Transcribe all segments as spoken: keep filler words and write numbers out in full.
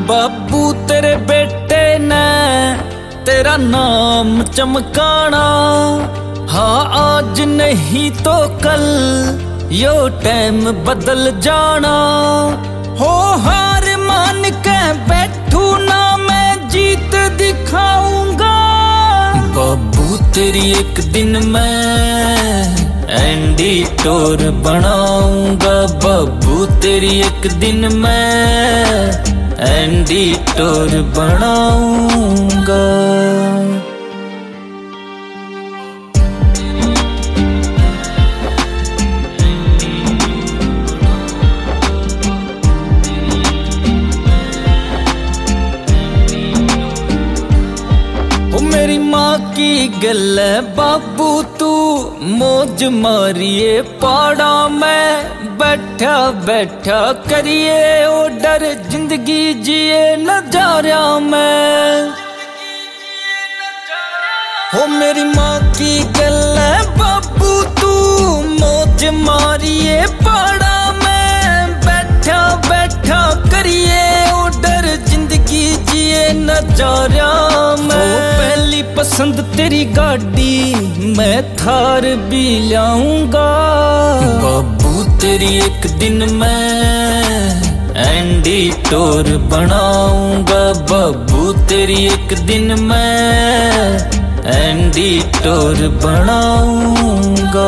बाबू तेरे बेटे ने तेरा नाम चमकाना, हाँ आज नहीं तो कल यो टाइम बदल जाना। हो हार मान के बैठू ना मैं जीत दिखाऊंगा। बाबू तेरी एक दिन मैं एडिटर बनाऊंगा। बाबू तेरी एक दिन मैं एडिटर बनाऊंगा। मेरी माँ की गल है बाबू तू मौज मारिए पाड़ा में बैठा बैठा करिए ऑर्डर जिंदगी जिए नजारा में। हो मेरी माँ की गल है बाबू तू मौज मारिए पाड़ा में बैठा बैठा करिए ऑर्डर जिंदगी जिए नजारा में। पहली पसंद तेरी गाड़ी मैं थार भी लाऊंगा। बाबू तेरी एक दिन मैं एडिटर बनाऊंगा। बाबू तेरी एक दिन मैं एडिटर बनाऊंगा।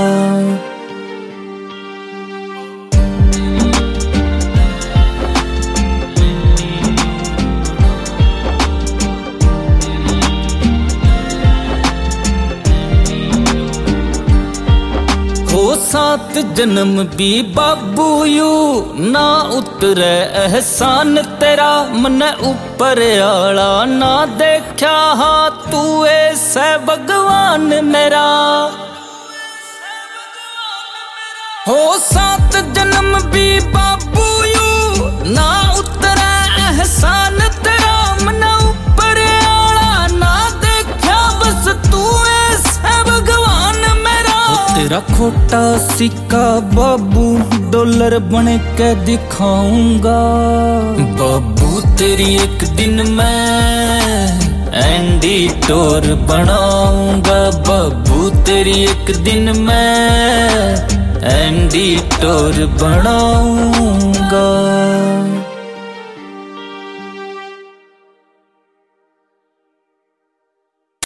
हो सात जन्म भी बाबू यू ना उतरे एहसान तेरा, मन ऊपर आला ना देखा हाँ तू ऐसे भगवान मेरा। हो सात जन्म भी बाबू यू ना उतरे एहसान तेरा, मन ऊपर आला ना देखा बस तू ऐसे भगवान मेरा। तेरा खोटा सिक्का बाबू डॉलर बन के दिखाऊंगा। बाबू तेरी एक दिन मैं एडिटर बनाऊंगा। बाबू तेरी एक दिन मैं एडिटर बनाऊंगा।